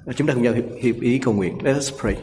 Chúng ta cùng nhau hiệp ý cầu nguyện. Let us pray.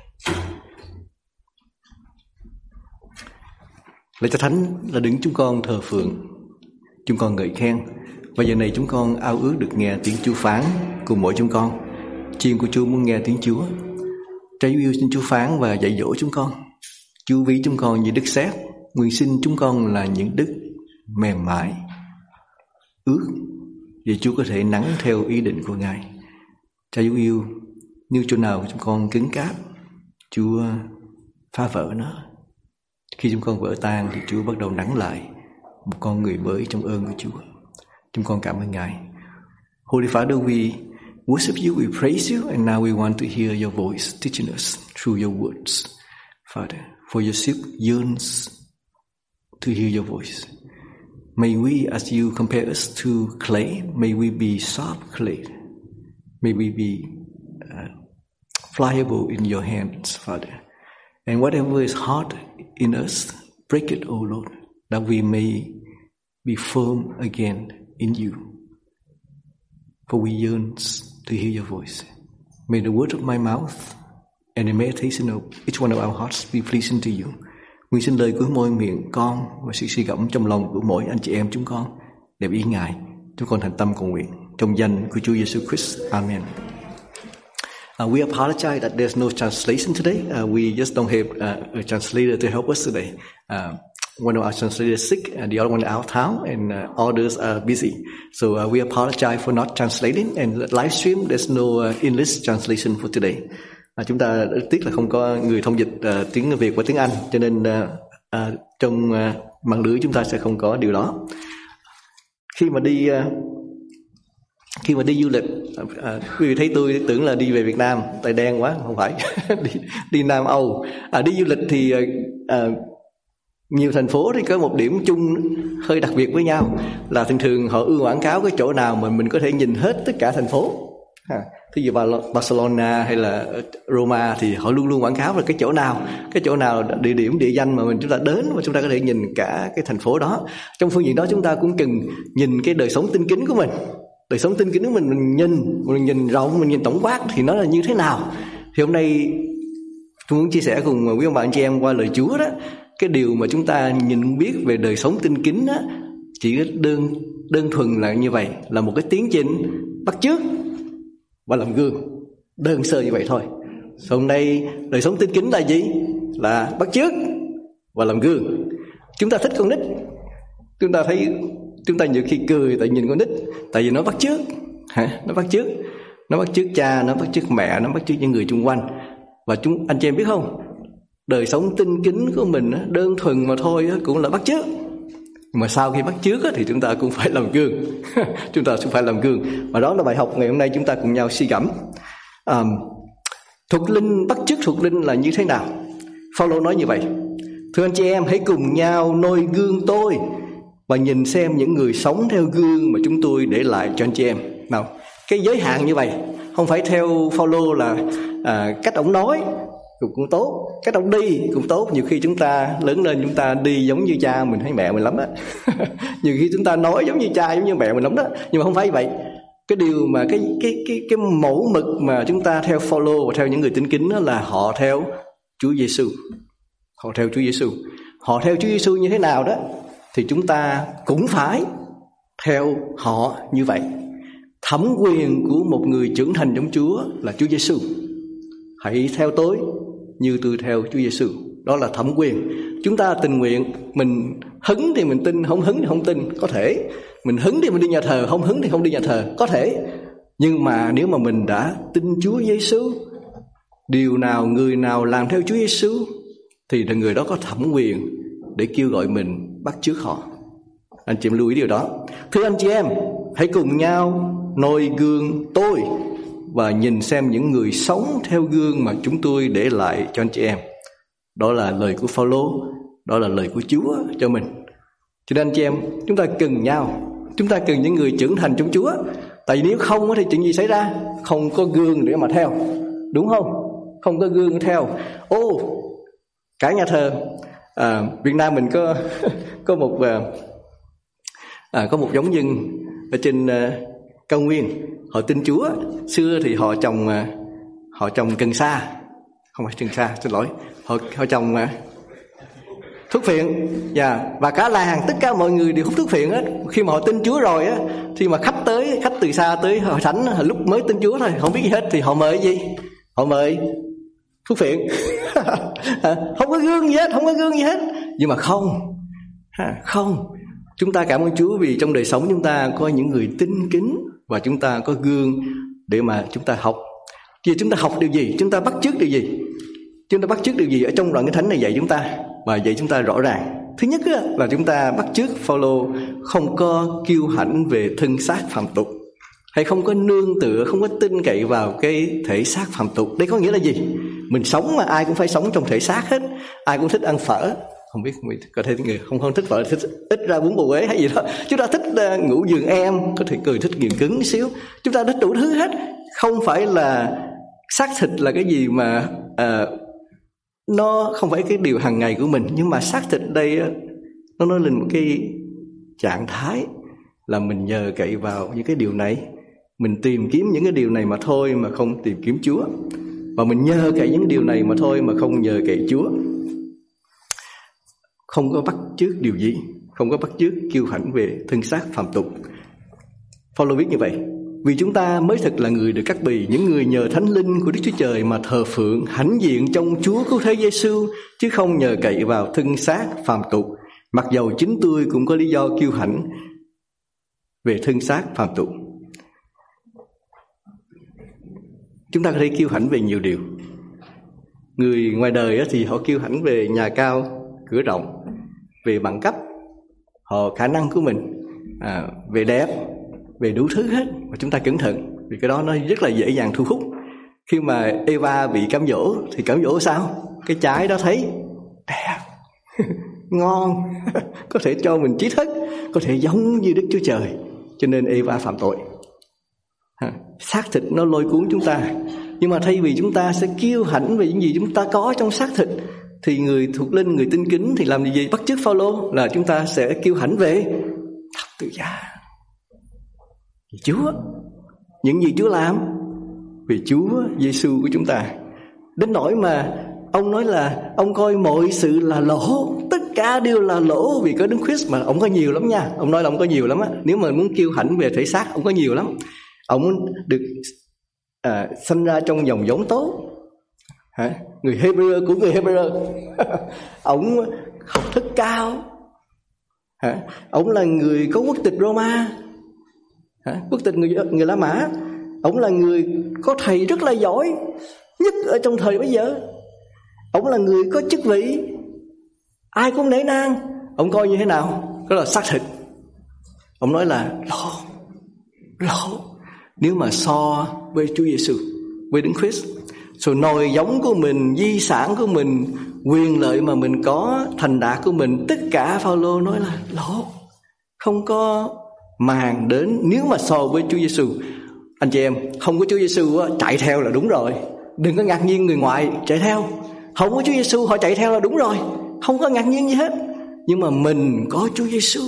Lạy Cha Thánh là đứng chúng con thờ phượng, chúng con ngợi khen. Và giờ này chúng con ao ước được nghe tiếng Chúa phán cùng mỗi chúng con. Chiên của Chúa muốn nghe tiếng Chúa. Cha yêu xin Chúa phán và dạy dỗ chúng con. Chúa ví chúng con như đất sét, nguyện xin chúng con là những đất mềm mại, ướt, để Chúa có thể nắng theo ý định của Ngài. Cha yêu, nếu chỗ nào chúng con cứng cáp, Chúa phá vỡ nó. Khi chúng con vỡ tan thì Chúa bắt đầu nắng lại một con người mới trong ơn của Chúa. Chúng con cảm ơn Ngài. Holy Father, we worship you, we praise you, and now we want to hear your voice teaching us through your words. Father, for your sheep yearns to hear your voice. May we, as you compare us to clay, may we be soft clay. May we be pliable in your hands, Father. And whatever is hard in us, break it, O Lord, that we may be firm again in you. For we yearn to hear your voice. May the word of my mouth and the meditation of each one of our hearts be pleasing to you. Nguyện xin lời của môi miệng con và sự suy gẫm trong lòng của mỗi anh chị em chúng con đẹp ý Ngài. Chúng con thành tâm cầu nguyện trong danh của Chúa Giêsu Christ. Amen. We apologize that there's no translation today. We just don't have a translator to help us today. One of our translators is sick, and the other one out of town, and others are busy. So we apologize for not translating. And live stream, there's no English translation for today. Chúng ta tiếc là không có người thông dịch tiếng Việt và tiếng Anh, cho nên trong mạng lưới chúng ta sẽ không có điều đó. Khi mà đi du lịch, quý vị thấy tôi tưởng là đi về Việt Nam, tại đen quá, không phải. đi Nam Âu. Đi du lịch thì nhiều thành phố thì có một điểm chung hơi đặc biệt với nhau, là thường họ ưa quảng cáo cái chỗ nào mà mình có thể nhìn hết tất cả thành phố. Thí dụ Barcelona hay là Roma thì họ luôn luôn quảng cáo là cái chỗ nào địa điểm địa danh mà chúng ta đến và chúng ta có thể nhìn cả cái thành phố đó. Trong phương diện đó chúng ta cũng cần nhìn cái đời sống tinh kính của mình. Đời sống tinh kính của mình nhìn rộng, mình nhìn tổng quát thì nó là như thế nào. Thì hôm nay tôi muốn chia sẻ cùng quý ông bà anh chị em qua lời Chúa đó, cái điều mà chúng ta nhìn biết về đời sống tinh kính đó, chỉ đơn thuần là như vậy, là một cái tiến trình bắt chước và làm gương, đơn sơ như vậy thôi. Hôm nay đời sống tinh kính là gì? Là bắt chước và làm gương. Chúng ta thích con nít, chúng ta nhiều khi cười tại nhìn con nít, tại vì nó bắt chước, nó bắt chước cha, nó bắt chước mẹ, nó bắt chước những người xung quanh. Và anh chị em biết không, đời sống tinh kính của mình đơn thuần mà thôi cũng là bắt chước. Nhưng mà sau khi bắt chước thì chúng ta cũng phải làm gương. Chúng ta cũng phải làm gương. Và đó là bài học ngày hôm nay chúng ta cùng nhau suy gẫm. Thuộc linh, bắt chước thuộc linh là như thế nào? Phaolô nói như vậy: thưa anh chị em, hãy cùng nhau noi gương tôi và nhìn xem những người sống theo gương mà chúng tôi để lại cho anh chị em. Nào, cái giới hạn như vậy, không phải theo Phaolô là cách ông nói cũng tốt, cách ông đi cũng tốt. Nhiều khi chúng ta lớn lên chúng ta đi giống như cha mình hay mẹ mình lắm đó. Nhiều khi chúng ta nói giống như cha giống như mẹ mình lắm đó, nhưng mà không phải vậy. Cái điều mà cái mẫu mực mà chúng ta theo Phaolô và theo những người tín kính đó là họ theo Chúa Giêsu. Họ theo Chúa Giêsu. Họ theo Chúa Giêsu như thế nào đó thì chúng ta cũng phải theo họ như vậy. Thẩm quyền của một người trưởng thành trong Chúa là Chúa Giêsu. Hãy theo tôi như tôi theo Chúa Giêsu. Đó là thẩm quyền. Chúng ta tình nguyện, mình hứng thì mình tin, không hứng thì không tin, có thể. Mình hứng thì mình đi nhà thờ, không hứng thì không đi nhà thờ, có thể. Nhưng mà nếu mà mình đã tin Chúa Giêsu, điều nào, người nào làm theo Chúa Giêsu thì là người đó có thẩm quyền để kêu gọi mình bắt chước họ. Anh chị em lưu ý điều đó. Thưa anh chị em, hãy cùng nhau noi gương tôi và nhìn xem những người sống theo gương mà chúng tôi để lại cho anh chị em. Đó là lời của Phaolô, đó là lời của Chúa cho mình. Cho nên anh chị em, chúng ta cần nhau, chúng ta cần những người trưởng thành trong Chúa. Tại vì nếu không thì chuyện gì xảy ra? Không có gương để mà theo, đúng không? Không có gương theo. Cả nhà thờ Việt Nam mình có một giống nhân ở trên cao nguyên. họ tin Chúa. Xưa thì họ trồng cần sa, không phải cần sa, xin lỗi, họ trồng thuốc phiện, và cả làng tất cả mọi người đều hút thuốc phiện á. Khi mà họ tin Chúa rồi á, thì mà khách từ xa tới hội thánh, lúc mới tin Chúa thôi, không biết gì hết, thì họ mời gì? Họ mời thuốc phiện. Không có gương gì hết. Nhưng mà không, chúng ta cảm ơn Chúa vì trong đời sống chúng ta có những người tin kính, và chúng ta có gương để mà chúng ta học. Thì chúng ta học điều gì? Chúng ta bắt chước điều gì? Chúng ta bắt chước điều gì ở trong đoạn Kinh Thánh này dạy chúng ta? Và dạy chúng ta rõ ràng. Thứ nhất là chúng ta bắt chước Phao-lô không có kiêu hãnh về thân xác phàm tục, hay không có nương tựa, không có tin cậy vào cái thể xác phàm tục. Đây có nghĩa là gì? Mình sống mà ai cũng phải sống trong thể xác hết. Ai cũng thích ăn phở, không biết có thể người không thích phở, thích ít ra bún bò Huế hay gì đó. Chúng ta thích ngủ giường em, có thể cười thích nghiền cứng xíu. Chúng ta thích đủ thứ hết. Không phải là xác thịt là cái gì mà nó không phải cái điều hàng ngày của mình, nhưng mà xác thịt đây nó nói lên một cái trạng thái là mình nhờ cậy vào những cái điều này, mình tìm kiếm những cái điều này mà thôi mà không tìm kiếm Chúa, và mình nhờ cậy những điều này mà thôi mà không nhờ cậy Chúa. Không có bắt chước điều gì, không có bắt chước kiêu hãnh về thân xác phàm tục. Phao-lô viết như vậy: vì chúng ta mới thực là người được cắt bì, những người nhờ Thánh Linh của Đức Chúa Trời mà thờ phượng hãnh diện trong Chúa Cứu Thế Giêsu, chứ không nhờ cậy vào thân xác phàm tục. Mặc dầu chính tôi cũng có lý do kiêu hãnh về thân xác phàm tục. Chúng ta có thể kiêu hãnh về nhiều điều. Người ngoài đời thì họ kiêu hãnh về nhà cao cửa rộng, về bằng cấp, họ khả năng của mình, về đẹp, về đủ thứ hết. Và chúng ta cẩn thận, vì cái đó nó rất là dễ dàng thu hút. Khi mà Eva bị cám dỗ thì cám dỗ sao? Cái trái đó thấy đẹp, ngon, có thể cho mình trí thức, có thể giống như Đức Chúa Trời, cho nên Eva phạm tội. Xác thịt nó lôi cuốn chúng ta. Nhưng mà thay vì chúng ta sẽ kiêu hãnh về những gì chúng ta có trong xác thịt, thì người thuộc linh, người tin kính thì làm gì? Bắt chước Phao-lô là chúng ta sẽ kiêu hãnh về thập tự giá, vì Chúa, những gì Chúa làm, vì Chúa Giêsu của chúng ta. Đến nỗi mà ông nói là ông coi mọi sự là lỗ, tất cả đều là lỗ vì có Đấng Christ. Mà ông có nhiều lắm nha, ông nói là ông có nhiều lắm á. Nếu mà muốn kiêu hãnh về thể xác, ông có nhiều lắm. Ông được sinh ra trong dòng giống tốt, người Hebrew của người Hebrew. Ông học thức cao, ông là người có quốc tịch Roma, quốc tịch người La Mã. Ông là người có thầy rất là giỏi nhất ở trong thời bây giờ. Ông là người có chức vị, ai cũng nể nang. Ông coi như thế nào? Đó là xác thịt. Ông nói là lỗ nếu mà so với Chúa Giêsu, với Đấng Christ. Rồi nòi giống của mình, di sản của mình, quyền lợi mà mình có, thành đạt của mình, tất cả Phao-lô nói là lỗ, không có màng đến. Nếu mà so với Chúa Giêsu, anh chị em, không có Chúa Giêsu chạy theo là đúng rồi. Đừng có ngạc nhiên người ngoại chạy theo. Không có Chúa Giêsu họ chạy theo là đúng rồi, không có ngạc nhiên gì hết. Nhưng mà mình có Chúa Giêsu,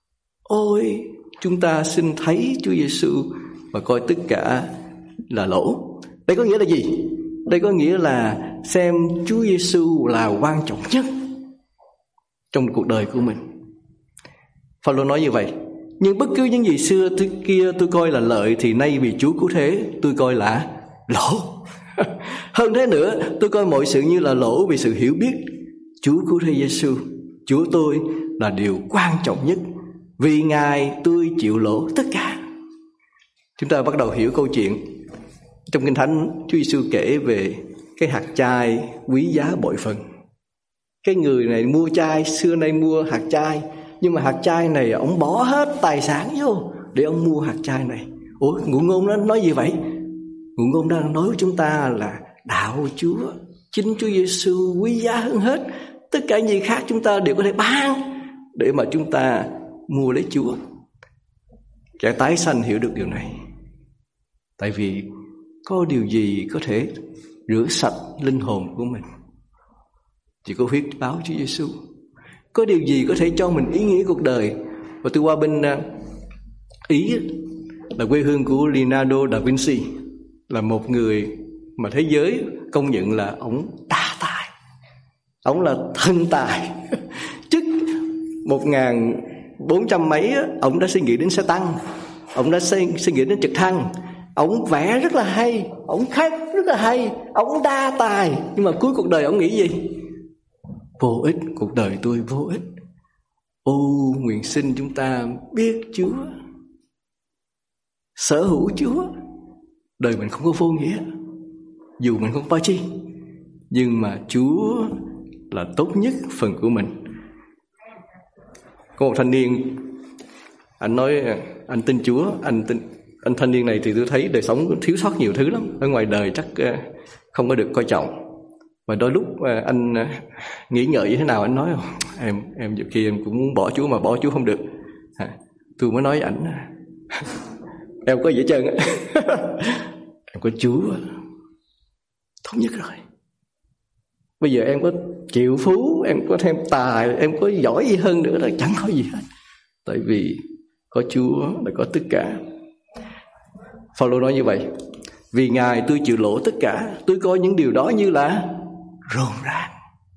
ôi chúng ta xin thấy Chúa Giêsu và coi tất cả là lỗ. Đây có nghĩa là gì? Đây có nghĩa là xem Chúa Giêsu là quan trọng nhất trong cuộc đời của mình. Phao-lô nói như vậy. Nhưng bất cứ những gì xưa kia tôi coi là lợi, thì nay vì Chúa cứu thế tôi coi là lỗ. Hơn thế nữa, tôi coi mọi sự như là lỗ vì sự hiểu biết Chúa cứu thế Giêsu, Chúa tôi là điều quan trọng nhất. Vì Ngài tôi chịu lỗ tất cả. Chúng ta bắt đầu hiểu câu chuyện. Trong Kinh Thánh, Chúa Giêsu kể về cái hạt chai quý giá bội phần. Cái người này mua chai, xưa nay mua hạt chai, nhưng mà hạt chai này ông bỏ hết tài sản vô để ông mua hạt chai này. Ủa, ngụ ngôn nó nói gì vậy? Ngụ ngôn đang nói với chúng ta là đạo Chúa, chính Chúa Giêsu quý giá hơn hết. Tất cả những gì khác chúng ta đều có thể bán để mà chúng ta mua lấy Chúa. Kẻ tái sanh hiểu được điều này. Tại vì có điều gì có thể rửa sạch linh hồn của mình? Chỉ có huyết báo Chúa Giêsu. Có điều gì có thể cho mình ý nghĩa cuộc đời? Và tôi qua bên Ý, là quê hương của Leonardo da Vinci, là một người mà thế giới công nhận là ông đa tài, ông là thần tài. Trước 1400 mấy ông đã suy nghĩ đến xe tăng, ông đã suy nghĩ đến trực thăng, ông vẽ rất là hay, ông khắc rất là hay, ông đa tài. Nhưng mà cuối cuộc đời ông nghĩ gì? Vô ích, cuộc đời tôi vô ích. Ô, nguyện xin chúng ta biết Chúa, sở hữu Chúa. Đời mình không có vô nghĩa, dù mình không có chi, nhưng mà Chúa là tốt nhất phần của mình. Có một thanh niên, anh nói anh tin Chúa, anh thanh niên này thì tôi thấy đời sống thiếu sót nhiều thứ lắm, ở ngoài đời chắc không có được coi trọng. Và đôi lúc anh nghĩ ngợi như thế nào, anh nói em nhiều khi em cũng muốn bỏ Chúa mà bỏ Chúa không được. Tôi mới nói ảnh em có gì hết trơn á. Em có Chúa tốt nhất rồi. Bây giờ em có triệu phú, em có thêm tài, em có giỏi gì hơn nữa là chẳng có gì hết. Tại vì có Chúa là có tất cả. Phaolô nói như vậy: vì Ngài tôi chịu lỗ tất cả, tôi coi những điều đó như là rộn ràng,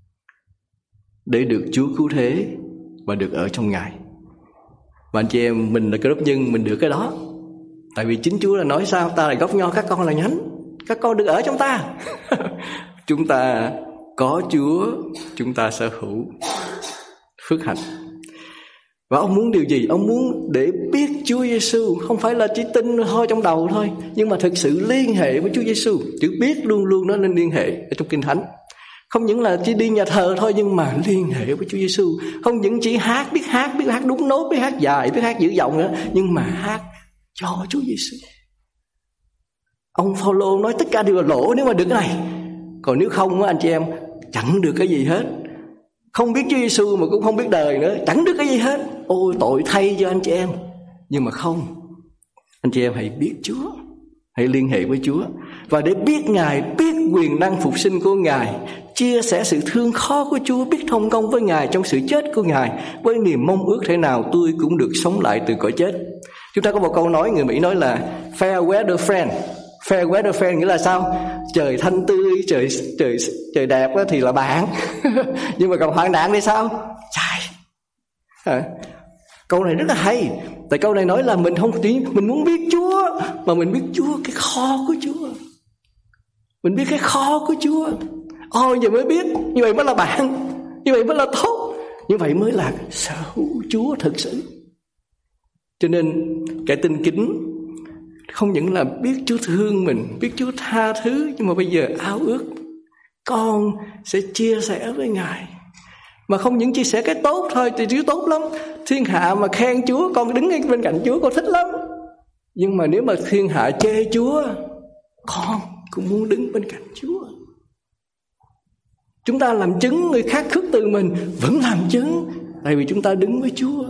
để được Chúa cứu thế và được ở trong Ngài. Và anh chị em, mình là cơ đốc nhân, mình được cái đó. Tại vì chính Chúa là nói sao? Ta là gốc nho, các con là nhánh, các con được ở trong ta. Chúng ta có Chúa, chúng ta sở hữu phước hạnh. Và ông muốn điều gì? Ông muốn để biết Chúa Giêsu, không phải là chỉ tin thôi trong đầu thôi, nhưng mà thực sự liên hệ với Chúa Giêsu. Chữ biết luôn luôn nó nên liên hệ ở trong Kinh Thánh. Không những là chỉ đi nhà thờ thôi, nhưng mà liên hệ với Chúa Giêsu. Không những chỉ biết hát đúng nốt, biết hát dài, biết hát giữ giọng nữa, nhưng mà hát cho Chúa Giêsu. Ông Phaolô nói tất cả đều là lỗ nếu mà được cái này. Còn nếu không anh chị em, chẳng được cái gì hết. Không biết Chúa Giêsu mà cũng không biết đời nữa, chẳng được cái gì hết. Ôi tội thay cho anh chị em. Nhưng mà không, anh chị em hãy biết Chúa, hãy liên hệ với Chúa. Và để biết Ngài, biết quyền năng phục sinh của Ngài, chia sẻ sự thương khó của Chúa, biết thông công với Ngài trong sự chết của Ngài, với niềm mong ước thế nào tôi cũng được sống lại từ cõi chết. Chúng ta có một câu nói, người Mỹ nói là fair weather friend. Fair weather friend nghĩa là sao? Trời thanh tươi, trời đẹp thì là bạn. Nhưng mà gặp hoạn nạn thì sao? Trái. Câu này rất là hay. Tại câu này nói là mình không chỉ mình muốn biết Chúa, mà mình biết Chúa, cái kho của Chúa. Mình biết cái kho của Chúa. Ôi giờ mới biết, như vậy mới là bạn, như vậy mới là tốt, như vậy mới là sở hữu Chúa thực sự. Cho nên cái tin kính không những là biết Chúa thương mình, biết Chúa tha thứ, nhưng mà bây giờ ao ước con sẽ chia sẻ với Ngài. Mà không những chia sẻ cái tốt thôi thì Chúa tốt lắm. Thiên hạ mà khen Chúa, con đứng bên cạnh Chúa con thích lắm. Nhưng mà nếu mà thiên hạ chê Chúa, con cũng muốn đứng bên cạnh Chúa. Chúng ta làm chứng, người khác khước từ mình vẫn làm chứng, tại vì chúng ta đứng với Chúa.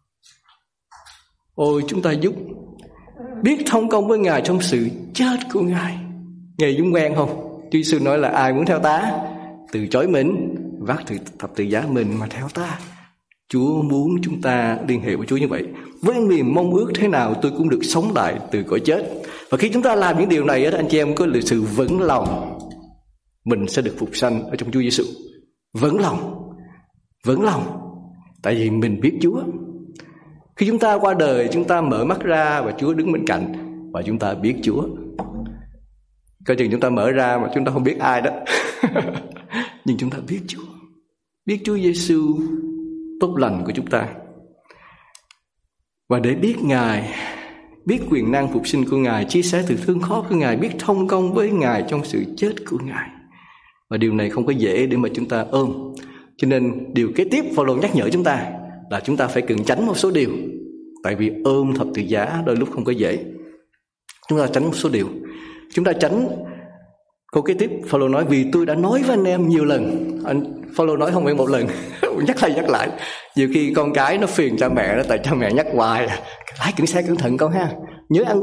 Ôi chúng ta giúp biết thông công với Ngài trong sự chết của Ngài. Nghe giống quen không? Chúa Giêsu nói là ai muốn theo ta, từ chối mình, vác thập tự giá mình mà theo ta. Chúa muốn chúng ta liên hệ với Chúa như vậy. Với niềm mong ước thế nào tôi cũng được sống lại từ cõi chết. Và khi chúng ta làm những điều này, anh chị em có sự vững lòng, mình sẽ được phục sanh ở trong Chúa Giêsu. Vững lòng, tại vì mình biết Chúa. Khi chúng ta qua đời, chúng ta mở mắt ra và Chúa đứng bên cạnh, và chúng ta biết Chúa. Coi chừng chúng ta mở ra mà chúng ta không biết ai đó. Nhưng chúng ta biết Chúa, biết Chúa Giêsu tốt lành của chúng ta. Và để biết Ngài, biết quyền năng phục sinh của Ngài, chia sẻ sự thương khó của Ngài, biết thông công với Ngài trong sự chết của Ngài. Và điều này không có dễ để mà chúng ta ôm. Cho nên điều kế tiếp Phaolô nhắc nhở chúng ta là chúng ta phải cần tránh một số điều. Tại vì ôm thập tự giá đôi lúc không có dễ. Chúng ta tránh một số điều. Chúng ta tránh câu kế tiếp. Phaolô nói vì tôi đã nói với anh em nhiều lần. Phaolô nói không phải một lần, nhắc lại. Nhiều khi con cái nó phiền cha mẹ đó, tại cha mẹ nhắc hoài. Lái cưỡng xe cẩn thận con ha, nhớ ăn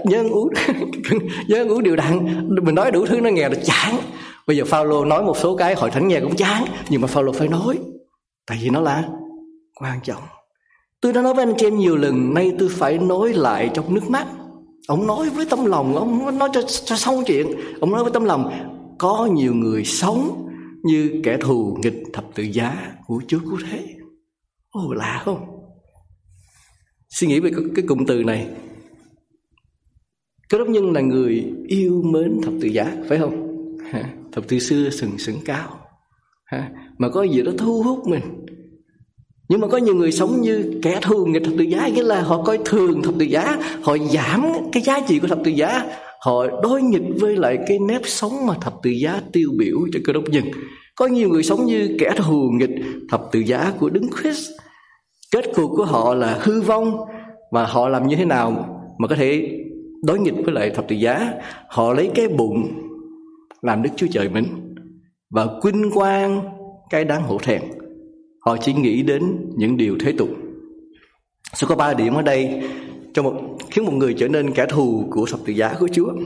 uống điều đặn. Mình nói đủ thứ nó nghe là chán. Bây giờ Phaolô nói một số cái hội thánh nghe cũng chán, nhưng mà Phaolô phải nói, tại vì nó là quan trọng. Tôi đã nói với anh chị em nhiều lần, nay tôi phải nói lại trong nước mắt. Ông nói với tấm lòng, ông nói cho xong chuyện. Ông nói với tấm lòng, có nhiều người sống như kẻ thù nghịch thập tự giá của Chúa cứu thế. Ồ, lạ không? Suy nghĩ về cái cụm từ này. Cơ đốc nhân là người yêu mến thập tự giá, phải không? Thập tự xưa sừng cao, mà có gì đó thu hút mình. Nhưng mà có nhiều người sống như kẻ thù nghịch thập tự giá, nghĩa là họ coi thường thập tự giá, họ giảm cái giá trị của thập tự giá, họ đối nghịch với lại cái nếp sống mà thập tự giá tiêu biểu cho cơ đốc nhân. Có nhiều người sống như kẻ thù nghịch thập tự giá của Đấng Christ. Kết cục của họ là hư vong. Và họ làm như thế nào mà có thể đối nghịch với lại thập tự giá? Họ lấy cái bụng làm Đức Chúa Trời mình và vinh quang cái đáng hổ thẹn. Họ chỉ nghĩ đến những điều thế tục. Sẽ có 3 điểm ở đây khiến một người trở nên kẻ thù của thập tự giá của Chúa.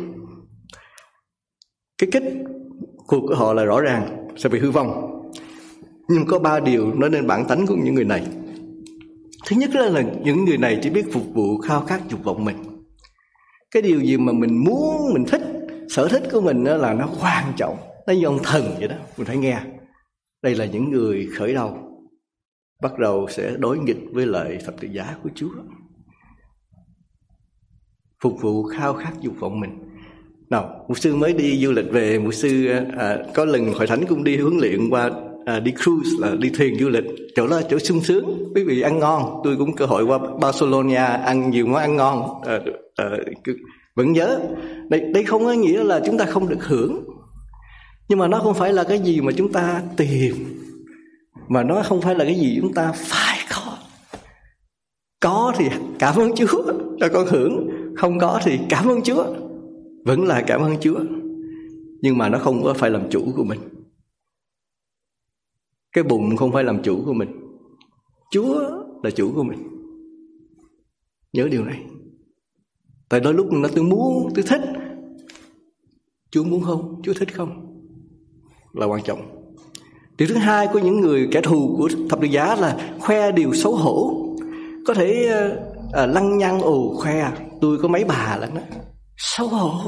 Cái kết cuộc của họ là rõ ràng sẽ bị hư vong. Nhưng có 3 điều nói nên bản tánh của những người này. Thứ nhất là những người này chỉ biết phục vụ khao khát dục vọng mình. Cái điều gì mà mình muốn, mình thích, sở thích của mình là nó quan trọng. Nó như ông thần vậy đó, mình phải nghe. Đây là những người khởi đầu, bắt đầu sẽ đối nghịch với lại thập tự giá của Chúa. Phục vụ khao khát dục vọng mình. Nào, mục sư mới đi du lịch về, mục sư có lần hội thánh cũng đi huấn luyện qua đi cruise, là đi thuyền du lịch. Chỗ đó là chỗ sung sướng, quý vị ăn ngon. Tôi cũng cơ hội qua Barcelona ăn nhiều món ăn ngon. Vẫn nhớ. Đây không có nghĩa là chúng ta không được hưởng, nhưng mà nó không phải là cái gì mà chúng ta tìm, mà nó không phải là cái gì chúng ta phải có. Có thì cảm ơn Chúa cho con hưởng, không có thì cảm ơn Chúa, vẫn là cảm ơn Chúa, nhưng mà nó không có phải làm chủ của mình. Cái bụng không phải làm chủ của mình, Chúa là chủ của mình. Nhớ điều này. Tại đôi lúc nó tôi muốn, tôi thích, Chúa muốn không, Chúa thích không là quan trọng. Điều thứ hai của những người kẻ thù của thập tự giá là khoe điều xấu hổ. Có thể lăng nhăng khoe tôi có mấy bà lắm đó. Xấu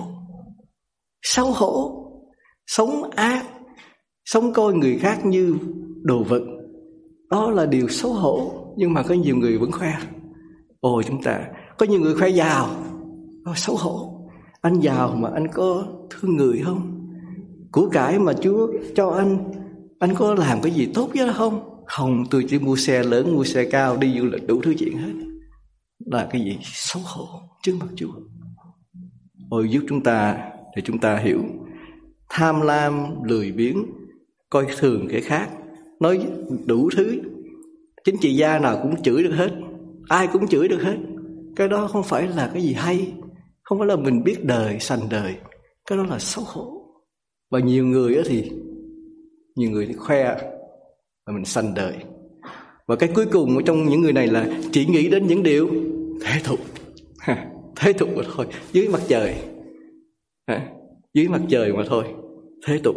hổ, sống ác, sống coi người khác như đồ vật, đó là điều xấu hổ. Nhưng mà có nhiều người vẫn khoe. Chúng ta có nhiều người khoe giàu, xấu hổ. Anh giàu mà anh có thương người không? Của cải mà Chúa cho anh có làm cái gì tốt với nó không? Không, tôi chỉ mua xe lớn, mua xe cao, đi du lịch đủ thứ chuyện hết. Là cái gì xấu hổ trước mặt Chúa. Giúp chúng ta để chúng ta hiểu. Tham lam, lười biếng, coi thường kẻ khác, nói đủ thứ. Chính trị gia nào cũng chửi được hết, ai cũng chửi được hết. Cái đó không phải là cái gì hay, không phải là mình biết đời, sành đời. Cái đó là xấu hổ. Và nhiều người thì khoe mà mình sành đời. Và cái cuối cùng trong những người này là chỉ nghĩ đến những điều thế tục. Thế tục mà thôi, dưới mặt trời. Dưới mặt trời mà thôi, thế tục.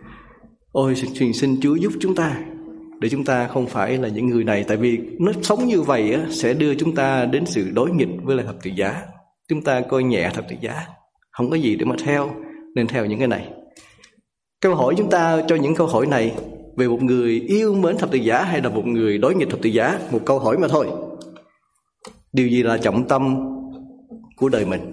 Xin Chúa giúp chúng ta để chúng ta không phải là những người này. Tại vì nó sống như vậy sẽ đưa chúng ta đến sự đối nghịch với lại thập tự giá. Chúng ta coi nhẹ thập tự giá, không có gì để mà theo, nên theo những cái này. Câu hỏi chúng ta cho những câu hỏi này về một người yêu mến thập tự giá hay là một người đối nghịch thập tự giá, một câu hỏi mà thôi. Điều gì là trọng tâm của đời mình?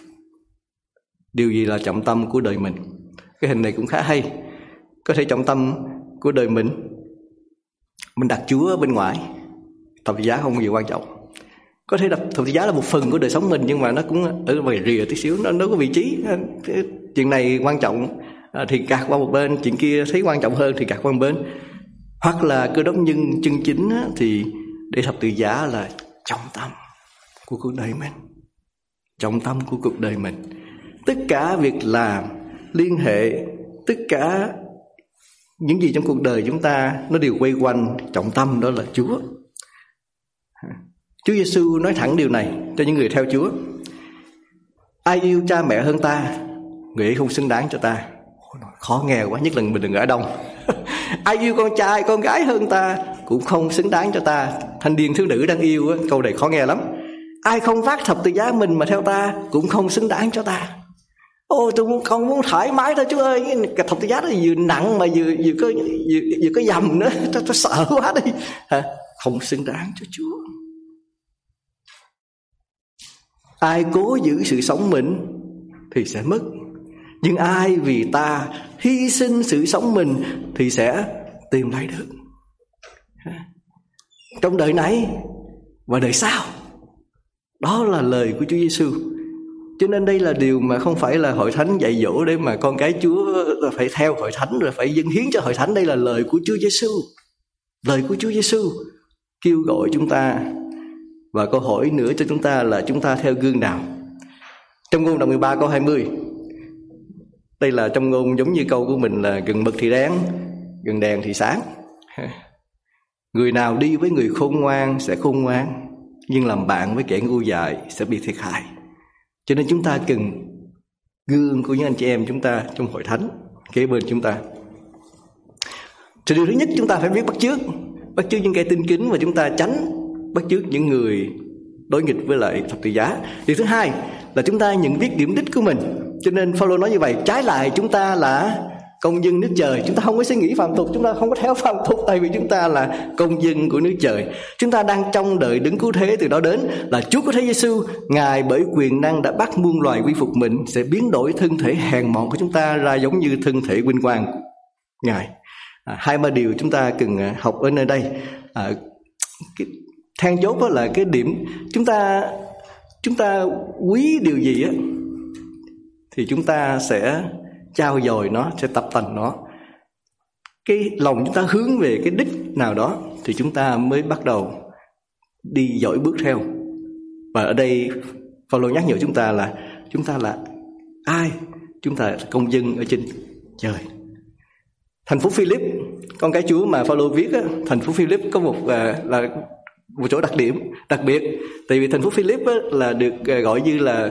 Điều gì là trọng tâm của đời mình? Cái hình này cũng khá hay. Có thể trọng tâm của đời mình đặt Chúa ở bên ngoài, thập tự giá không có gì quan trọng. Có thể thập tự giá là một phần của đời sống mình, nhưng mà nó cũng ở ngoài rìa tí xíu, nó có vị trí. Chuyện này quan trọng thì gạt qua một bên, chuyện kia thấy quan trọng hơn thì gạt qua một bên. Hoặc là cơ đốc nhân chân chính thì để thập tự giá là trọng tâm của cuộc đời mình. Trọng tâm của cuộc đời mình. Tất cả việc làm, liên hệ, tất cả những gì trong cuộc đời chúng ta nó đều quay quanh trọng tâm, đó là Chúa. Chúa Giêsu nói thẳng điều này cho những người theo Chúa. Ai yêu cha mẹ hơn ta, người ấy không xứng đáng cho ta. Khó nghe quá, nhất là mình đừng ở đông. Ai yêu con trai, con gái hơn ta cũng không xứng đáng cho ta. Thanh niên thiếu nữ đang yêu, câu này khó nghe lắm. Ai không phát thập tự giá mình mà theo ta cũng không xứng đáng cho ta. Con muốn thoải mái thôi Chúa ơi. Cái thập tự giá đó vừa nặng mà vừa có dầm nữa. Tôi sợ quá đi. Không xứng đáng cho Chúa. Ai cố giữ sự sống mình thì sẽ mất, nhưng ai vì ta hy sinh sự sống mình thì sẽ tìm lại được. Trong đời này và đời sau. Đó là lời của Chúa Giêsu. Cho nên đây là điều mà không phải là hội thánh dạy dỗ để mà con cái Chúa phải theo hội thánh rồi phải dâng hiến cho hội thánh. Đây là lời của Chúa Giêsu. Lời của Chúa Giêsu kêu gọi chúng ta. Và câu hỏi nữa cho chúng ta là chúng ta theo gương nào? Trong Ngôn đoạn 13 câu 20. Đây là trong ngôn giống như câu của mình là gần mực thì đen, gần đèn thì sáng. Người nào đi với người khôn ngoan sẽ khôn ngoan, nhưng làm bạn với kẻ ngu dại sẽ bị thiệt hại. Cho nên chúng ta cần gương của những anh chị em chúng ta trong hội thánh kế bên chúng ta. Thì điều thứ nhất chúng ta phải biết bắt chước những kẻ tin kính, và chúng ta tránh bắt chước những người đối nghịch với lại thập tự giá. Điều thứ hai là chúng ta nhận biết điểm đích của mình. Cho nên Phaolô nói như vậy, trái lại chúng ta là công dân nước trời. Chúng ta không có suy nghĩ phàm tục, chúng ta không có theo phàm tục, tại vì chúng ta là công dân của nước trời. Chúng ta đang trông đợi đấng cứu thế từ đó đến là Chúa của thế Giêsu. Ngài bởi quyền năng đã bắt muôn loài quy phục mình, sẽ biến đổi thân thể hèn mọn của chúng ta ra giống như thân thể vinh quang của Ngài. Hai ba điều chúng ta cần học ở nơi đây. Then chốt đó là cái điểm chúng ta quý điều gì á thì chúng ta sẽ trao dồi nó, sẽ tập tành nó. Cái lòng chúng ta hướng về cái đích nào đó thì chúng ta mới bắt đầu đi dõi bước theo. Và ở đây Phaolô nhắc nhở chúng ta là ai? Chúng ta là công dân ở trên trời. Thành phố Philip, con cái Chúa mà Phaolô viết á, thành phố Philip có một chỗ đặc biệt. Tại vì thành phố Philip á, là được gọi như là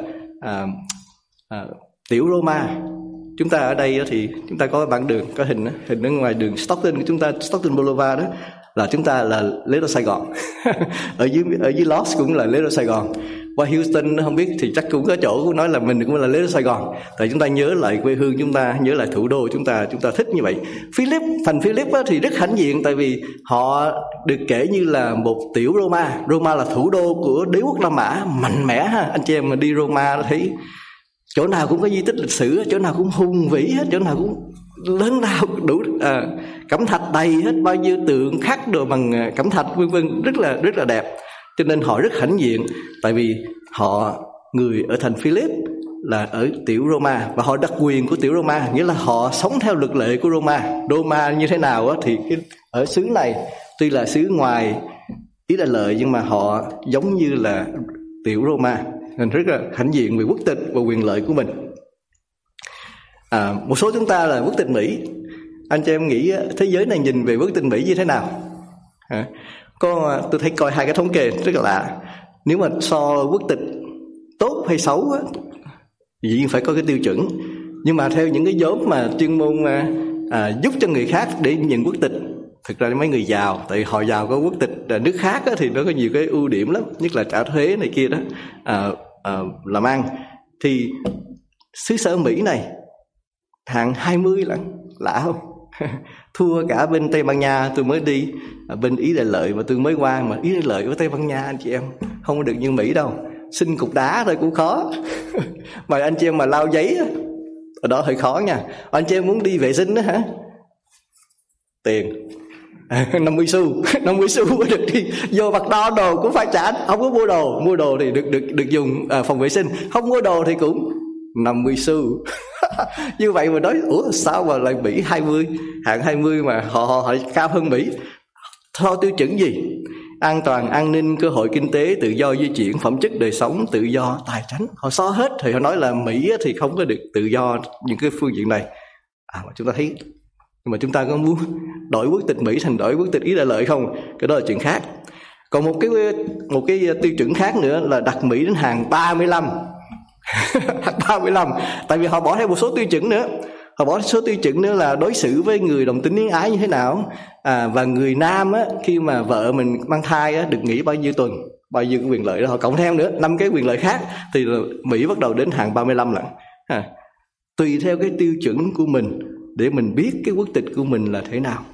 tiểu Roma. Chúng ta ở đây thì chúng ta có bản đường, có hình ở ngoài đường Stockton của chúng ta, Stockton Boulevard đó, là chúng ta là Little Sài Gòn. ở dưới Lost cũng là Little Sài Gòn. Qua Houston không biết thì chắc cũng có chỗ nói là mình cũng là Little Sài Gòn. Tại chúng ta nhớ lại quê hương chúng ta, nhớ lại thủ đô chúng ta thích như vậy. Thành Philip thì rất hãnh diện, tại vì họ được kể như là một tiểu Roma. Roma là thủ đô của đế quốc La Mã mạnh mẽ ha. Anh chị em mà đi Roma thấy chỗ nào cũng có di tích lịch sử, chỗ nào cũng hùng vĩ hết, chỗ nào cũng lớn lao đủ cẩm thạch đầy hết, bao nhiêu tượng khắc đồ bằng cẩm thạch vân vân, rất là đẹp. Cho nên họ rất hãnh diện, tại vì người ở thành Philip là ở tiểu Roma, và họ đặc quyền của tiểu Roma, nghĩa là họ sống theo luật lệ của Roma. Roma như thế nào á thì ở xứ này tuy là xứ ngoài Ý Đại Lợi, nhưng mà họ giống như là tiểu Roma, nên rất là hãnh diện về quốc tịch và quyền lợi của mình. Một số chúng ta là quốc tịch Mỹ. Anh chị em nghĩ thế giới này nhìn về quốc tịch Mỹ như thế nào? Tôi thấy coi hai cái thống kê rất là lạ. Nếu mà so quốc tịch tốt hay xấu á, dĩ nhiên phải có cái tiêu chuẩn. Nhưng mà theo những cái nhóm mà chuyên môn giúp cho người khác để nhận quốc tịch, thực ra mấy người giàu, tại họ giàu có quốc tịch nước khác á, thì nó có nhiều cái ưu điểm lắm, nhất là trả thuế này kia đó, làm ăn. Thì xứ sở Mỹ này hạng 20 lạ không? Thua cả bên Tây Ban Nha. Tôi mới đi bên Ý Đại Lợi mà tôi mới qua, mà Ý Đại Lợi với Tây Ban Nha anh chị em không có được như Mỹ đâu. Xin cục đá thôi cũng khó. Mà anh chị em mà lau giấy ở đó hơi khó nha. Anh chị em muốn đi vệ sinh đó hả? Tiền 50 xu mới được đi vô McDonald's cũng phải trả. Không có mua đồ thì được dùng phòng vệ sinh, không mua đồ thì cũng 50 xu. Như vậy mà nói sao mà lại Mỹ 20, hạng 20 mà họ cao hơn Mỹ? Theo tiêu chuẩn gì? An toàn, an ninh, cơ hội kinh tế, tự do di chuyển, phẩm chất đời sống, tự do, tài chính. Họ so hết thì họ nói là Mỹ thì không có được tự do những cái phương diện này. Mà chúng ta thấy, nhưng mà chúng ta có muốn đổi quốc tịch Mỹ thành đổi quốc tịch Ý Đại Lợi không? Cái đó là chuyện khác. Còn một cái tiêu chuẩn khác nữa là đặt Mỹ đến hàng 35. Hàng 35. Tại vì họ bỏ theo một số tiêu chuẩn nữa. Họ bỏ số tiêu chuẩn nữa là đối xử với người đồng tính luyến ái như thế nào. Và người nam á, khi mà vợ mình mang thai á, được nghỉ bao nhiêu tuần. bao nhiêu cái quyền lợi đó, họ cộng thêm nữa 5 cái quyền lợi khác, thì Mỹ bắt đầu đến hàng 35 lận. Tùy theo cái tiêu chuẩn của mình để mình biết cái quốc tịch của mình là thế nào.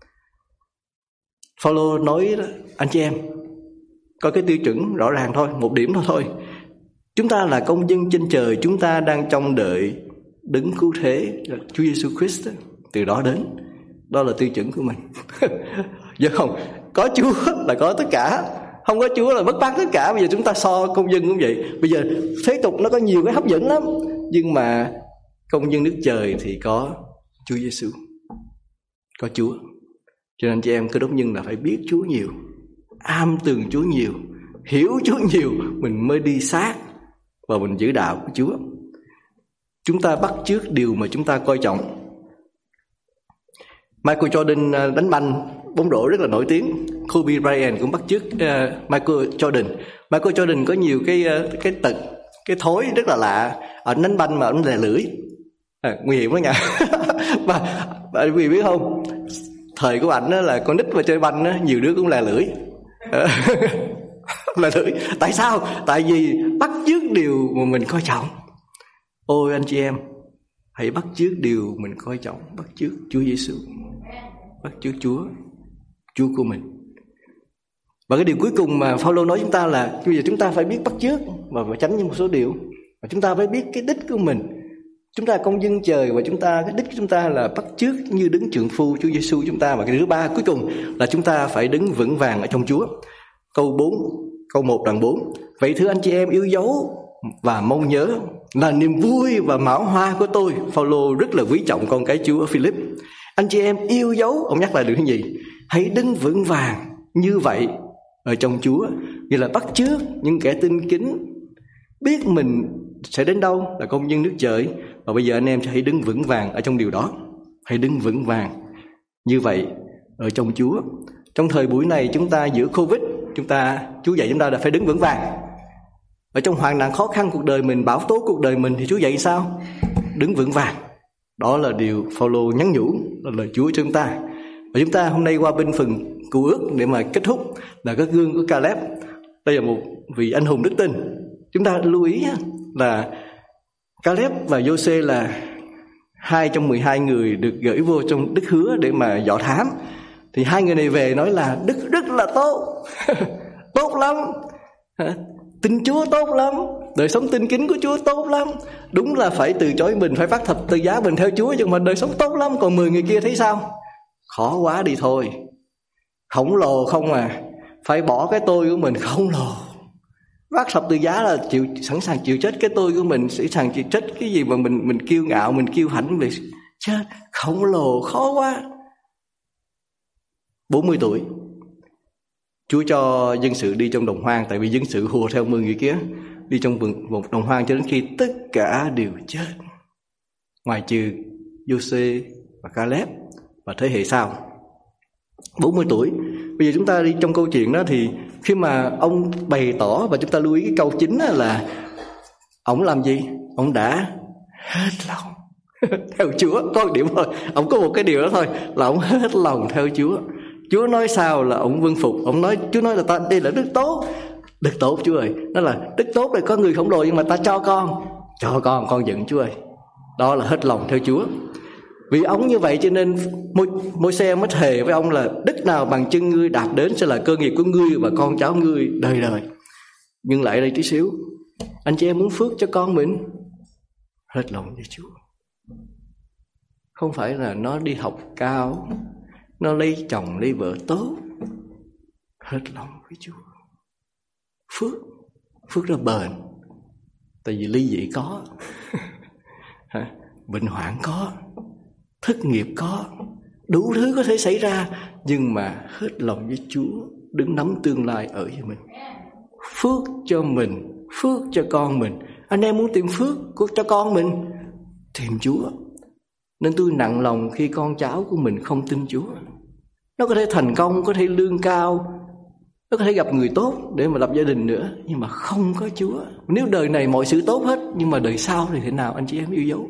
Phaolô nói đó, anh chị em có cái tiêu chuẩn rõ ràng thôi, một điểm thôi. Chúng ta là công dân trên trời, chúng ta đang trông đợi đấng cứu thế là Chúa Giêsu Christ, từ đó đến. Đó là tiêu chuẩn của mình. Giờ không, có Chúa là có tất cả, không có Chúa là mất mát tất cả. Bây giờ chúng ta so công dân cũng vậy. Bây giờ thế tục nó có nhiều cái hấp dẫn lắm, nhưng mà công dân nước trời thì có Chúa Giêsu, có Chúa. Cho nên chị em Cơ Đốc nhân là phải biết Chúa nhiều, am tường Chúa nhiều, hiểu Chúa nhiều, mình mới đi sát và mình giữ đạo của Chúa. Chúng ta bắt chước điều mà chúng ta coi trọng. Michael Jordan đánh banh bóng rổ rất là nổi tiếng. Kobe Bryant cũng bắt chước Michael Jordan. Michael Jordan có nhiều cái tật, cái thói rất là lạ. Anh đánh banh mà anh lè lưỡi, nguy hiểm đó nha. Và quý vị biết không, thời của ảnh là con nít mà chơi banh á, nhiều đứa cũng lè lưỡi. Lè lưỡi. Tại sao? Tại vì bắt chước điều mà mình coi trọng. Ôi anh chị em, hãy bắt chước điều mình coi trọng, bắt chước Chúa Giêsu, bắt chước Chúa của mình. Và cái điều cuối cùng mà Phaolô nói chúng ta là bây giờ chúng ta phải biết bắt chước và phải tránh những một số điều. Và chúng ta phải biết cái đích của mình. Chúng ta công dân trời và cái đích của chúng ta là bắt chước như đứng trượng phu Chúa Giêsu chúng ta. Và cái thứ ba cuối cùng là chúng ta phải đứng vững vàng ở trong Chúa. Câu 1 đoạn 4. Vậy thưa anh chị em yêu dấu và mong nhớ là niềm vui và mão hoa của tôi. Phaolô rất là quý trọng con cái Chúa ở Philip. Anh chị em yêu dấu, ông nhắc lại được cái gì? Hãy đứng vững vàng như vậy ở trong Chúa. Như là bắt chước những kẻ tin kính, biết mình sẽ đến đâu là công dân nước trời. Và bây giờ anh em hãy đứng vững vàng ở trong điều đó. Hãy đứng vững vàng như vậy ở trong Chúa. Trong thời buổi này chúng ta giữa Covid, Chúa dạy chúng ta là phải đứng vững vàng. Ở trong hoạn nạn khó khăn cuộc đời mình, bão tố cuộc đời mình thì Chúa dạy sao? Đứng vững vàng. Đó là điều Phaolô nhắn nhủ, là lời Chúa cho chúng ta. Và chúng ta hôm nay qua bên phần Cựu Ước để mà kết thúc là cái gương của Caleb. Đây là một vị anh hùng đức tin. Chúng ta lưu ý là Caleb và Giô-xê là 2 trong 12 người được gửi vô trong Đức Hứa để mà dò thám. Thì 2 người này về nói là Đức rất là tốt. Tốt lắm. Tin Chúa tốt lắm, đời sống tin kính của Chúa tốt lắm. Đúng là phải từ chối mình, phải phát thập tự giá mình theo Chúa, nhưng mà đời sống tốt lắm. Còn 10 người kia thấy sao? Khó quá đi thôi, khổng lồ không à, phải bỏ cái tôi của mình khổng lồ. Phát thập tự giá là sẵn sàng chịu chết cái tôi của mình, sẵn sàng chịu chết cái gì mà mình kiêu ngạo, mình kiêu hãnh về chết, khổng lồ, khó quá. 40 tuổi Chúa cho dân sự đi trong đồng hoang, tại vì dân sự hùa theo 10 người kia, đi trong một đồng hoang cho đến khi tất cả đều chết, ngoài trừ Giô-xê và Caleb và thế hệ sau. 40 tuổi. Bây giờ chúng ta đi trong câu chuyện đó thì khi mà ông bày tỏ, và chúng ta lưu ý cái câu chính là ông làm gì? Ông đã hết lòng theo Chúa. Có một điểm thôi, ông có một cái điều đó thôi, là ông hết lòng theo Chúa. Chúa nói sao là ông vâng phục. Ông nói, Chúa nói là ta đây là đức tốt. Đức tốt Chúa ơi, nó là đức tốt này, có người khổng lồ nhưng mà ta cho con giận Chúa ơi. Đó là hết lòng theo Chúa. Vì ông như vậy cho nên Môi-se mới thề với ông là đất nào bằng chân ngươi đạp đến sẽ là cơ nghiệp của ngươi và con cháu ngươi đời đời. Nhưng lại đây tí xíu, anh chị em muốn phước cho con mình, hết lòng với Chúa. Không phải là nó đi học cao, nó lấy chồng lấy vợ tốt, hết lòng với Chúa. Phước là bền. Tại vì ly dị có, bệnh hoạn có, thất nghiệp có, đủ thứ có thể xảy ra, nhưng mà hết lòng với Chúa, đứng nắm tương lai ở với mình. Phước cho mình, phước cho con mình. Anh em muốn tìm phước cho con mình, tìm Chúa. Nên tôi nặng lòng khi con cháu của mình không tin Chúa. Nó có thể thành công, có thể lương cao, nó có thể gặp người tốt để mà lập gia đình nữa, nhưng mà không có Chúa. Nếu đời này mọi sự tốt hết, nhưng mà đời sau thì thế nào anh chị em yêu dấu?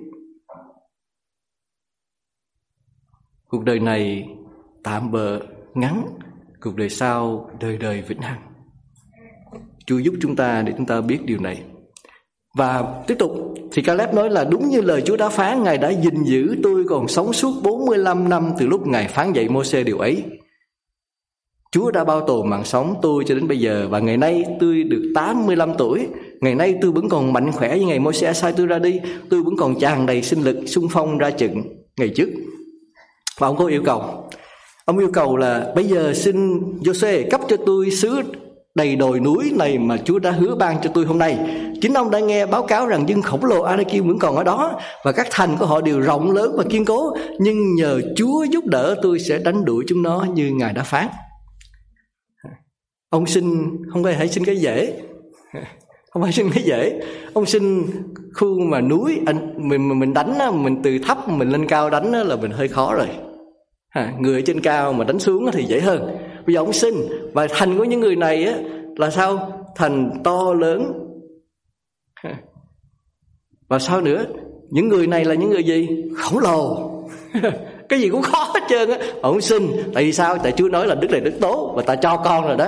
Cuộc đời này tạm bợ ngắn, cuộc đời sau đời đời vĩnh hằng. Chúa giúp chúng ta để chúng ta biết điều này. Và tiếp tục thì Caleb nói là đúng như lời Chúa đã phán, Ngài đã gìn giữ tôi còn sống suốt 45 năm từ lúc Ngài phán dạy Mô-sê điều ấy. Chúa đã bao tồn mạng sống tôi cho đến bây giờ, và ngày nay tôi được 85 tuổi. Ngày nay tôi vẫn còn mạnh khỏe như ngày Mô-sê sai tôi ra đi. Tôi vẫn còn tràn đầy sinh lực xung phong ra trận ngày trước. Và ông có yêu cầu. Ông yêu cầu là bây giờ xin Giô-suê cấp cho tôi xứ đầy đồi núi này mà Chúa đã hứa ban cho tôi hôm nay. Chính ông đã nghe báo cáo rằng dân khổng lồ Anakim vẫn còn ở đó, và các thành của họ đều rộng lớn và kiên cố. Nhưng nhờ Chúa giúp đỡ, tôi sẽ đánh đuổi chúng nó như Ngài đã phán. Ông xin, không phải xin cái dễ, không phải xin cái dễ. Ông xin khu mà núi, mình đánh á, mình từ thấp mình lên cao đánh á, là mình hơi khó rồi. Người ở trên cao mà đánh xuống thì dễ hơn. Bây giờ ông xin, và thành của những người này á, là sao? Thành to lớn. Và sao nữa? Những người này là những người gì? Khổng lồ. Cái gì cũng khó hết trơn á. Ông xin, tại vì sao? Tại Chúa nói là đức này đức tố, và ta cho con rồi đó.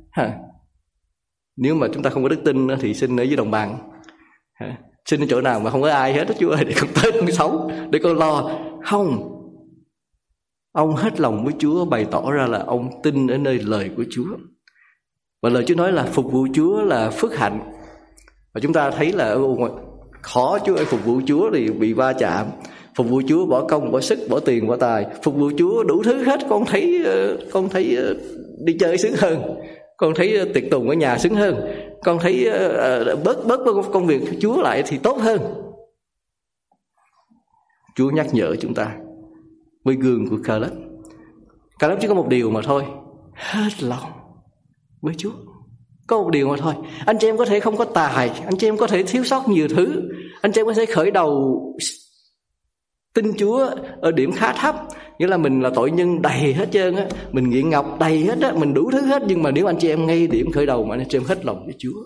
Nếu mà chúng ta không có đức tin thì xin ở dưới đồng bằng, xin ở chỗ nào mà không có ai hết đó, Chúa ơi, để con tới con sống, để con lo. Không, ông hết lòng với Chúa, bày tỏ ra là ông tin ở nơi lời của Chúa. Và lời Chúa nói là phục vụ Chúa là phước hạnh. Và chúng ta thấy là khó, Chúa ơi, phục vụ Chúa thì bị va chạm. Phục vụ Chúa bỏ công, bỏ sức, bỏ tiền, bỏ tài. Phục vụ Chúa đủ thứ hết. Con thấy đi chơi sướng hơn, con thấy tiệc tùng ở nhà sướng hơn, con thấy bớt công việc Chúa lại thì tốt hơn. Chúa nhắc nhở chúng ta với gương của Caleb. Caleb chỉ có một điều mà thôi, hết lòng với Chúa. Có một điều mà thôi. Anh chị em có thể không có tài, anh chị em có thể thiếu sót nhiều thứ, anh chị em có thể khởi đầu tin Chúa ở điểm khá thấp, nghĩa là mình là tội nhân đầy hết trơn á, mình nghiện ngọc đầy hết á, mình đủ thứ hết. Nhưng mà nếu anh chị em ngay điểm khởi đầu mà anh chị em hết lòng với Chúa,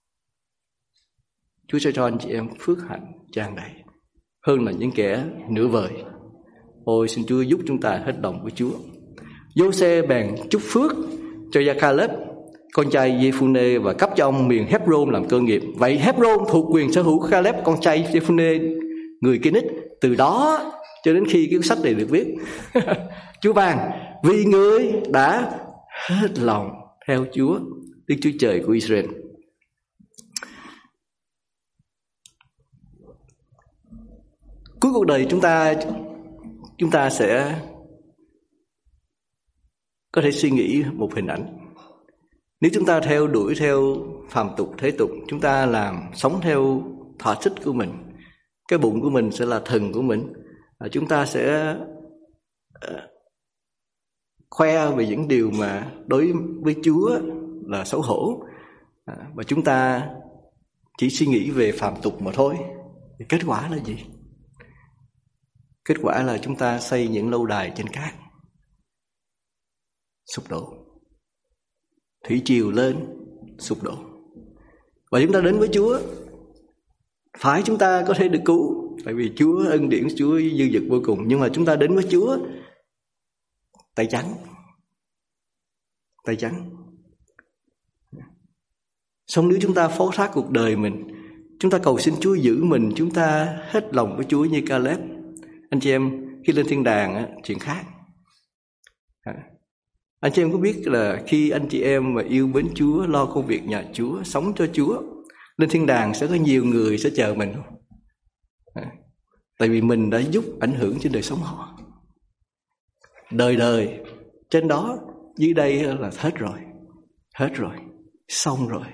Chúa sẽ cho anh chị em phước hạnh tràn đầy hơn là những kẻ nửa vời. Ôi, xin Chúa giúp chúng ta hết lòng với Chúa. Giô-se bèn chúc phước cho Gia-Caleb, con trai Giê-phu-nê, và cấp cho ông miền Hebron làm cơ nghiệp. Vậy Hebron thuộc quyền sở hữu Caleb, con trai Giê-phu-nê, người Keniz. Từ đó cho đến khi cái sách này được viết, Chúa ban vì người đã hết lòng theo Chúa, Đức Chúa Trời của Israel. Cuối cuộc đời chúng ta sẽ có thể suy nghĩ một hình ảnh. Nếu chúng ta đuổi theo phàm tục thế tục, chúng ta sống theo thỏa thích của mình, cái bụng của mình sẽ là thần của mình. Chúng ta sẽ khoe về những điều mà đối với Chúa là xấu hổ, và chúng ta chỉ suy nghĩ về phàm tục mà thôi. Thì kết quả là gì? Kết quả là chúng ta xây những lâu đài trên cát, sụp đổ. Thủy triều lên, sụp đổ. Và chúng ta đến với Chúa, phải chúng ta có thể được cứu, tại vì Chúa ân điển, Chúa dư dật vô cùng. Nhưng mà chúng ta đến với Chúa tay trắng. Xong nếu chúng ta phó thác cuộc đời mình, chúng ta cầu xin Chúa giữ mình, chúng ta hết lòng với Chúa như Caleb. Anh chị em, khi lên thiên đàng chuyện khác. Anh chị em có biết là khi anh chị em mà yêu mến Chúa, lo công việc nhà Chúa, sống cho Chúa, lên thiên đàng sẽ có nhiều người sẽ chờ mình không? Tại vì mình đã giúp ảnh hưởng trên đời sống họ. Đời trên đó, dưới đây là hết rồi, xong rồi.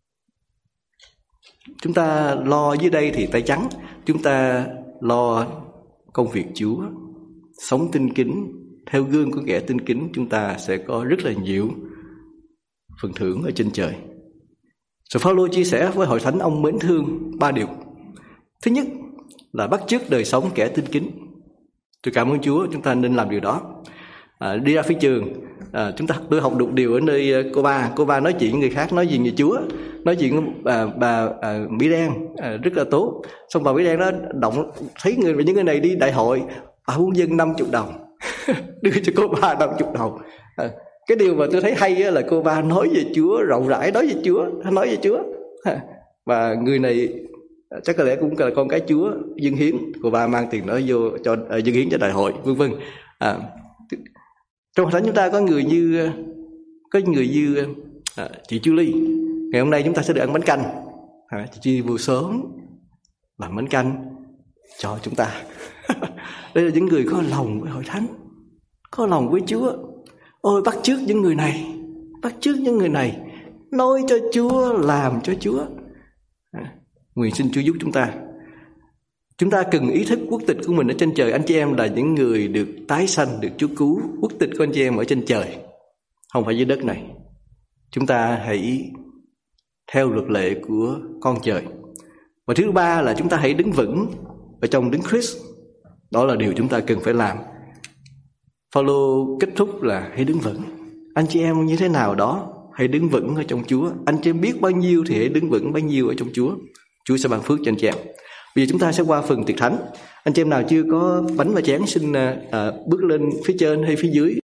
Chúng ta lo dưới đây thì tay trắng, chúng ta lo công việc Chúa, sống tinh kính, theo gương của kẻ tinh kính, chúng ta sẽ có rất là nhiều phần thưởng ở trên trời. Rồi Phaolô chia sẻ với hội thánh ông mến thương 3 điều. Thứ nhất là bắt chước đời sống kẻ tinh kính. Tôi cảm ơn Chúa, chúng ta nên làm điều đó. Đi ra phi trường, tôi học được điều ở nơi cô ba nói chuyện với người khác, nói gì về Chúa, nói chuyện với bà Mỹ Đen rất là tốt. Xong bà Mỹ Đen đó thấy những người này đi đại hội, bà muốn dâng 50 đồng đưa cho cô ba 50 đồng. Cái điều mà tôi thấy hay là cô ba nói về Chúa rộng rãi, nói về Chúa. Và người này chắc có lẽ cũng là con cái Chúa, dâng hiến. Cô ba mang tiền đó vô cho dâng hiến cho đại hội, vân vân. Trong Hội Thánh chúng ta có người như chị Julie. Ngày hôm nay chúng ta sẽ được ăn bánh canh. Chị Julie vô sớm làm bánh canh cho chúng ta. Đây là những người có lòng với Hội Thánh, có lòng với Chúa. Ôi, bắt chước những người này, nói cho Chúa, làm cho Chúa. Nguyện xin Chúa giúp chúng ta. Chúng ta cần ý thức quốc tịch của mình ở trên trời. Anh chị em là những người được tái sanh, được Chúa cứu. Quốc tịch của anh chị em ở trên trời, không phải dưới đất này. Chúng ta hãy theo luật lệ của con trời. Và thứ ba là chúng ta hãy đứng vững ở trong Đấng Christ. Đó là điều chúng ta cần phải làm. Phaolô kết thúc là hãy đứng vững. Anh chị em như thế nào đó, hãy đứng vững ở trong Chúa. Anh chị em biết bao nhiêu thì hãy đứng vững bấy nhiêu ở trong Chúa. Chúa sẽ ban phước cho anh chị em. Bây giờ chúng ta sẽ qua phần tiệc thánh. Anh chị em nào chưa có bánh và chén xin bước lên phía trên hay phía dưới.